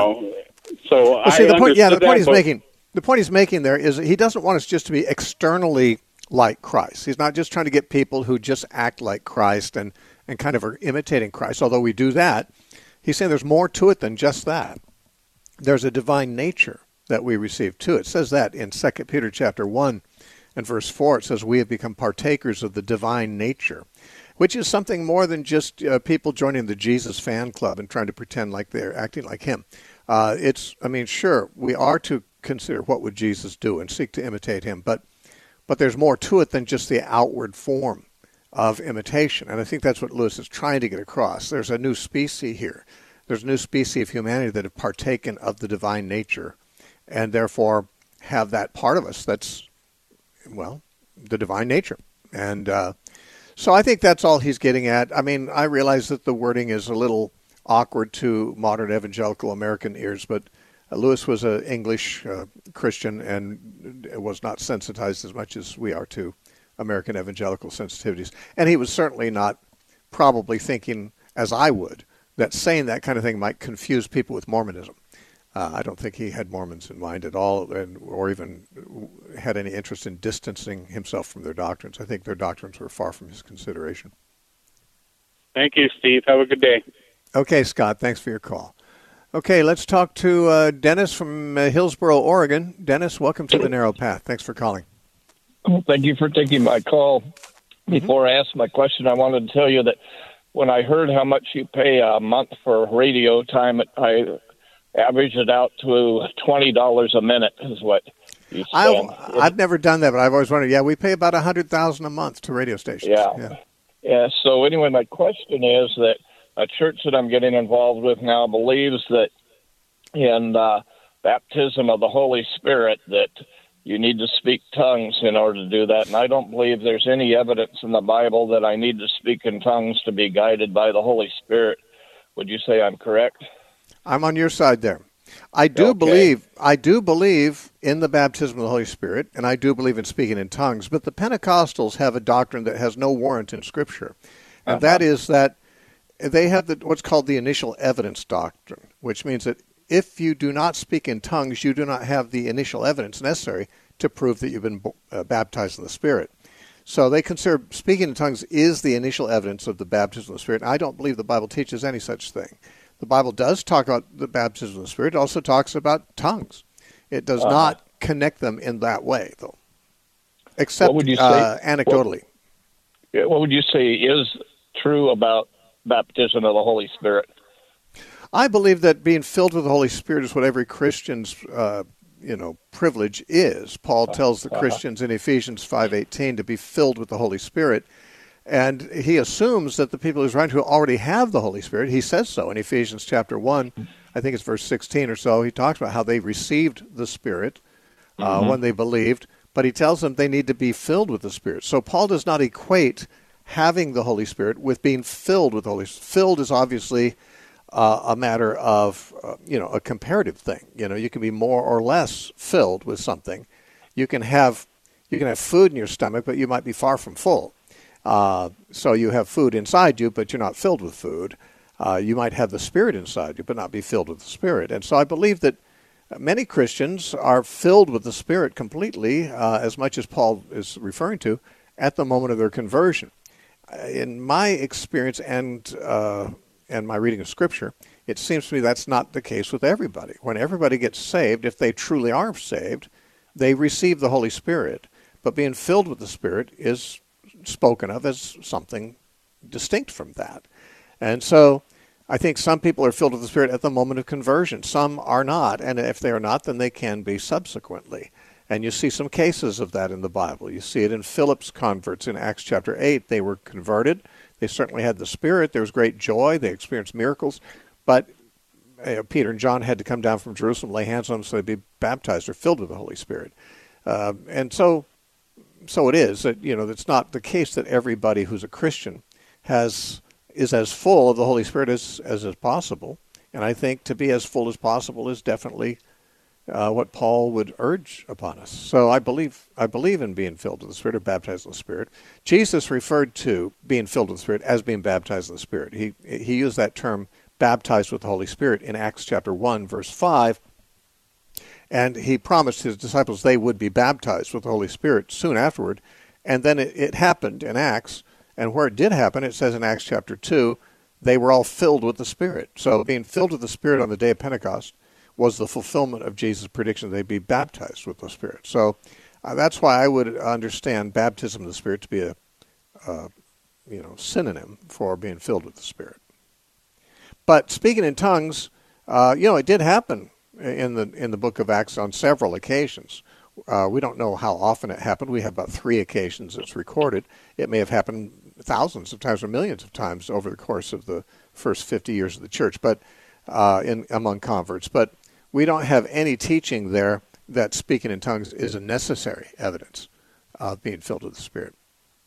[SPEAKER 10] so
[SPEAKER 1] well, see, the point he's making there is he doesn't want us just to be externally like Christ. He's not just trying to get people who just act like Christ and kind of are imitating Christ, although we do that. He's saying there's more to it than just that. There's a divine nature that we receive too. It says that in 2 Peter chapter 1 and verse 4. It says we have become partakers of the divine nature, which is something more than just people joining the Jesus fan club and trying to pretend like they're acting like him. Sure, we are to consider what would Jesus do and seek to imitate him, but there's more to it than just the outward form of imitation. And I think that's what Lewis is trying to get across. There's a new species here. There's a new species of humanity that have partaken of the divine nature and therefore have that part of us that's, the divine nature. And so I think that's all he's getting at. I mean, I realize that the wording is a little awkward to modern evangelical American ears, but Lewis was an English Christian and was not sensitized as much as we are to American evangelical sensitivities. And he was certainly not probably thinking, as I would, that saying that kind of thing might confuse people with Mormonism. I don't think he had Mormons in mind at all, or even had any interest in distancing himself from their doctrines. I think their doctrines were far from his consideration.
[SPEAKER 10] Thank you, Steve. Have a good day.
[SPEAKER 1] Okay, Scott. Thanks for your call. Okay, let's talk to Dennis from Hillsboro, Oregon. Dennis, welcome to the Narrow Path. Thanks for calling.
[SPEAKER 11] Well, thank you for taking my call. Before I ask my question, I wanted to tell you that when I heard how much you pay a month for radio time, I averaged it out to $20 a minute is what you spend.
[SPEAKER 1] I've never done that, but I've always wondered. Yeah, we pay about $100,000 a month to radio stations.
[SPEAKER 11] Yeah. So anyway, my question is that a church that I'm getting involved with now believes that in baptism of the Holy Spirit that you need to speak tongues in order to do that. And I don't believe there's any evidence in the Bible that I need to speak in tongues to be guided by the Holy Spirit. Would you say I'm correct?
[SPEAKER 1] I'm on your side there. I do believe in the baptism of the Holy Spirit, and I do believe in speaking in tongues, but the Pentecostals have a doctrine that has no warrant in Scripture. And that is that they have what's called the initial evidence doctrine, which means that if you do not speak in tongues, you do not have the initial evidence necessary to prove that you've been baptized in the Spirit. So they consider speaking in tongues is the initial evidence of the baptism of the Spirit. And I don't believe the Bible teaches any such thing. The Bible does talk about the baptism of the Spirit. It also talks about tongues. It does not connect them in that way, though, except
[SPEAKER 11] what would you say?
[SPEAKER 1] anecdotally.
[SPEAKER 11] what would you say is true about baptism of the Holy Spirit?
[SPEAKER 1] I believe that being filled with the Holy Spirit is what every Christian's privilege is. Paul tells the Christians in Ephesians 5:18 to be filled with the Holy Spirit. And he assumes that the people he's writing to already have the Holy Spirit. He says so in Ephesians chapter 1, I think it's verse 16 or so. He talks about how they received the Spirit when they believed, but he tells them they need to be filled with the Spirit. So Paul does not equate having the Holy Spirit with being filled with the Holy Spirit. Filled is obviously a matter of, a comparative thing. You can be more or less filled with something. You can have food in your stomach, but you might be far from full. So you have food inside you, but you're not filled with food. You might have the Spirit inside you, but not be filled with the Spirit. And so I believe that many Christians are filled with the Spirit completely, as much as Paul is referring to, at the moment of their conversion. In my experience and my reading of Scripture, it seems to me that's not the case with everybody. When everybody gets saved, if they truly are saved, they receive the Holy Spirit. But being filled with the Spirit is spoken of as something distinct from that. And so I think some people are filled with the Spirit at the moment of conversion. Some are not, and if they are not, then they can be subsequently. And you see some cases of that in the Bible. You see it in Philip's converts in Acts chapter 8. They were converted. They certainly had the Spirit. There was great joy. They experienced miracles. But Peter and John had to come down from Jerusalem, lay hands on them so they'd be baptized or filled with the Holy Spirit. And so it is that, it's not the case that everybody who's a Christian is as full of the Holy Spirit as is possible. And I think to be as full as possible is definitely what Paul would urge upon us. So I believe in being filled with the Spirit or baptized in the Spirit. Jesus referred to being filled with the Spirit as being baptized in the Spirit. He used that term, baptized with the Holy Spirit, in Acts chapter 1, verse 5. And he promised his disciples they would be baptized with the Holy Spirit soon afterward. And then it happened in Acts. And where it did happen, it says in Acts chapter 2, they were all filled with the Spirit. So being filled with the Spirit on the day of Pentecost was the fulfillment of Jesus' prediction they'd be baptized with the Spirit. So that's why I would understand baptism of the Spirit to be a synonym for being filled with the Spirit. But speaking in tongues, it did happen in the book of Acts on several occasions. We don't know how often it happened. We have about 3 occasions it's recorded. It may have happened thousands of times or millions of times over the course of the first 50 years of the church, but among converts. But we don't have any teaching there that speaking in tongues is a necessary evidence of being filled with the Spirit.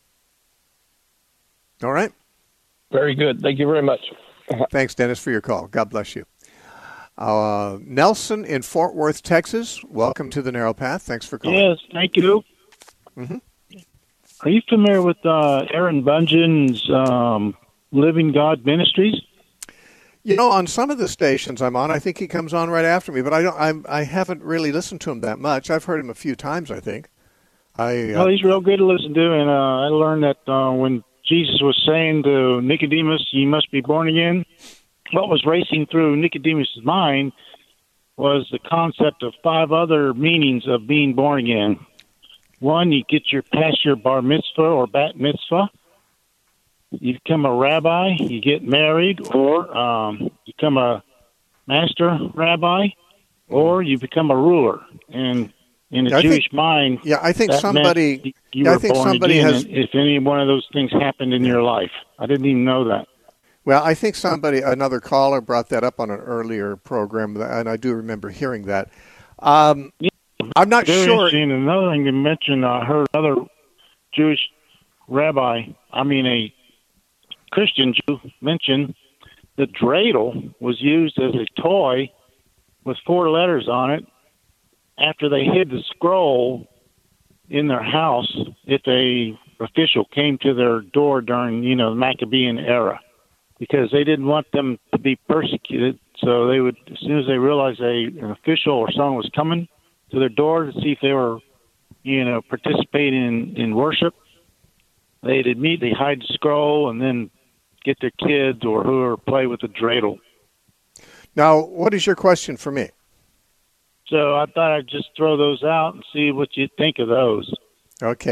[SPEAKER 1] All right?
[SPEAKER 11] Very good. Thank you very much.
[SPEAKER 1] Thanks, Dennis, for your call. God bless you. Nelson in Fort Worth, Texas. Welcome to the Narrow Path. Thanks for calling.
[SPEAKER 12] Yes, thank you.
[SPEAKER 1] Mm-hmm.
[SPEAKER 12] Are you familiar with Aaron Bungen's Living God Ministries?
[SPEAKER 1] On some of the stations I'm on, I think he comes on right after me, but I haven't really listened to him that much. I've heard him a few times, I think.
[SPEAKER 12] Well, he's real good to listen to, and I learned that when Jesus was saying to Nicodemus, "You must be born again," what was racing through Nicodemus' mind was the concept of 5 other meanings of being born again. 1, you get past your bar mitzvah or bat mitzvah. You become a rabbi, you get married, or become a master rabbi, or you become a ruler. And in the Jewish mind,
[SPEAKER 1] I think somebody
[SPEAKER 12] has. If any one of those things happened in your life, I didn't even know that.
[SPEAKER 1] Well, I think another caller brought that up on an earlier program, and I do remember hearing that. I'm not sure.
[SPEAKER 12] Another thing to mention, I heard another Jewish rabbi, a Christian Jew, mention that dreidel was used as a toy with 4 letters on it after they hid the scroll in their house if a official came to their door during, the Maccabean era, because they didn't want them to be persecuted. So they would, as soon as they realized an official or someone was coming to their door to see if they were, participating in worship, they'd immediately hide the scroll and then get their kids or whoever play with the dreidel.
[SPEAKER 1] Now, what is your question for me?
[SPEAKER 12] So I thought I'd just throw those out and see what you think of those.
[SPEAKER 1] Okay.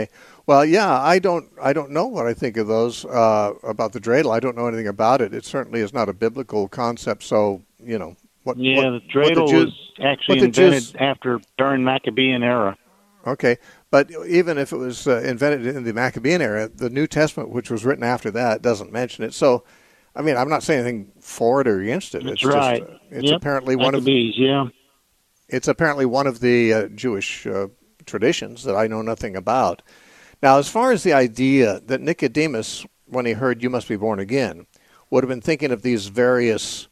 [SPEAKER 1] Well, yeah, I don't know what I think of those about the dreidel. I don't know anything about it. It certainly is not a biblical concept. So, you know,
[SPEAKER 12] the dreidel was actually invented during Maccabean era.
[SPEAKER 1] Okay, but even if it was invented in the Maccabean era, the New Testament, which was written after that, doesn't mention it. So, I mean, I'm not saying anything for it or against it.
[SPEAKER 12] That's right.
[SPEAKER 1] It's apparently one of It's apparently one of the Jewish traditions that I know nothing about. Now, as far as the idea that Nicodemus, when he heard "you must be born again," would have been thinking of these various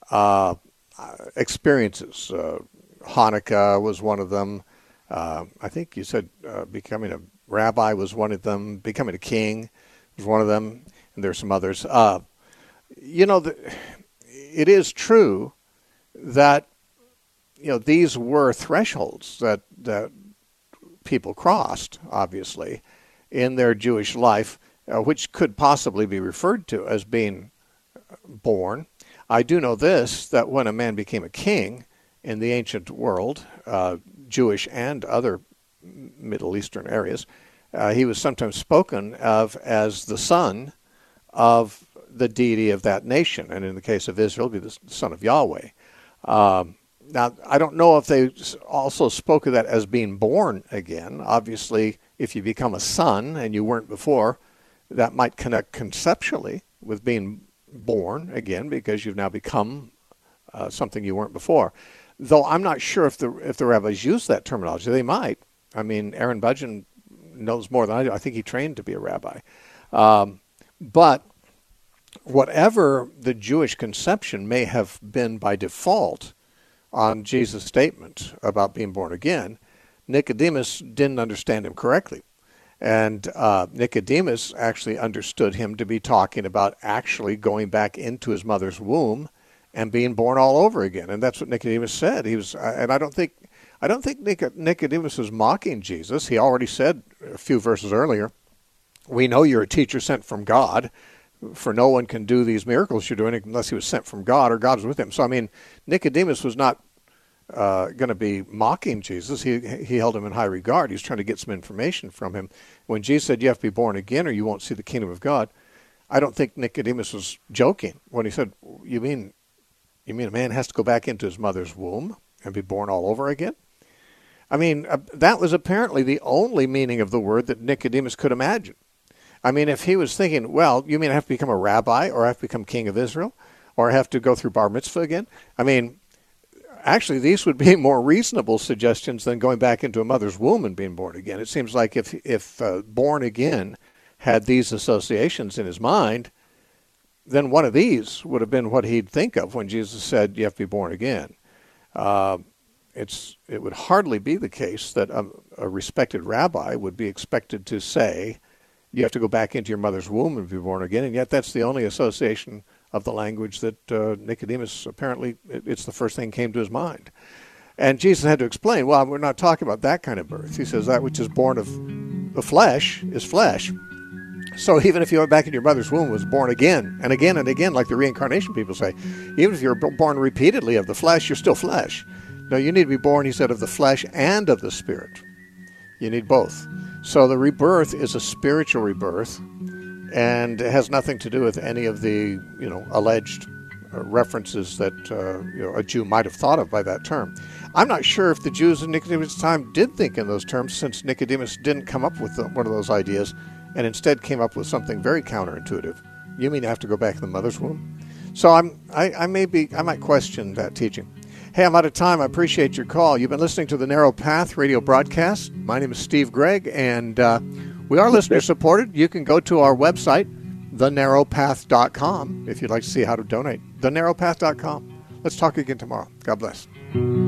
[SPEAKER 1] experiences. Hanukkah was one of them. I think you said becoming a rabbi was one of them. Becoming a king was one of them, and there's some others. You know, it is true that these were thresholds that people crossed, obviously, in their Jewish life, which could possibly be referred to as being born. I do know this, that when a man became a king in the ancient world, Jewish and other Middle Eastern areas, he was sometimes spoken of as the son of the deity of that nation, and in the case of Israel, be the son of Yahweh. Now, I don't know if they also spoke of that as being born again. Obviously, if you become a son and you weren't before, that might connect conceptually with being born again because you've now become something you weren't before. Though I'm not sure if the rabbis use that terminology. They might. I mean, Aaron Budgen knows more than I do. I think he trained to be a rabbi. But whatever the Jewish conception may have been by default on Jesus' statement about being born again, Nicodemus didn't understand him correctly. And Nicodemus actually understood him to be talking about actually going back into his mother's womb and being born all over again. And that's what Nicodemus said. He was, and I don't think Nicodemus was mocking Jesus. He already said a few verses earlier, "We know you're a teacher sent from God, for no one can do these miracles you're doing unless he was sent from God or God was with him." So, I mean, Nicodemus was not going to be mocking Jesus. He held him in high regard. He was trying to get some information from him. When Jesus said, "You have to be born again or you won't see the kingdom of God," I don't think Nicodemus was joking when he said, You mean a man has to go back into his mother's womb and be born all over again? I mean, that was apparently the only meaning of the word that Nicodemus could imagine. I mean, if he was thinking, well, you mean I have to become a rabbi, or I have to become king of Israel, or I have to go through bar mitzvah again? I mean, actually, these would be more reasonable suggestions than going back into a mother's womb and being born again. It seems like if born again had these associations in his mind, then one of these would have been what he'd think of when Jesus said, "You have to be born again." It would hardly be the case that a respected rabbi would be expected to say, "You have to go back into your mother's womb and be born again," and yet that's the only association of the language that Nicodemus, apparently, it's the first thing came to his mind. And Jesus had to explain, well, we're not talking about that kind of birth. He says that which is born of the flesh is flesh. So even if you went back in your mother's womb was born again and again and again, like the reincarnation people say, even if you're born repeatedly of the flesh, you're still flesh. No, you need to be born, he said, of the flesh and of the spirit. You need both. So the rebirth is a spiritual rebirth, and it has nothing to do with any of the, alleged references that a Jew might have thought of by that term. I'm not sure if the Jews in Nicodemus' time did think in those terms, since Nicodemus didn't come up with one of those ideas, and instead came up with something very counterintuitive. You mean I have to go back in the mother's womb? So I might question that teaching. Hey, I'm out of time. I appreciate your call. You've been listening to the Narrow Path radio broadcast. My name is Steve Gregg, and we are listener-supported. You can go to our website, thenarrowpath.com, if you'd like to see how to donate. thenarrowpath.com. Let's talk again tomorrow. God bless.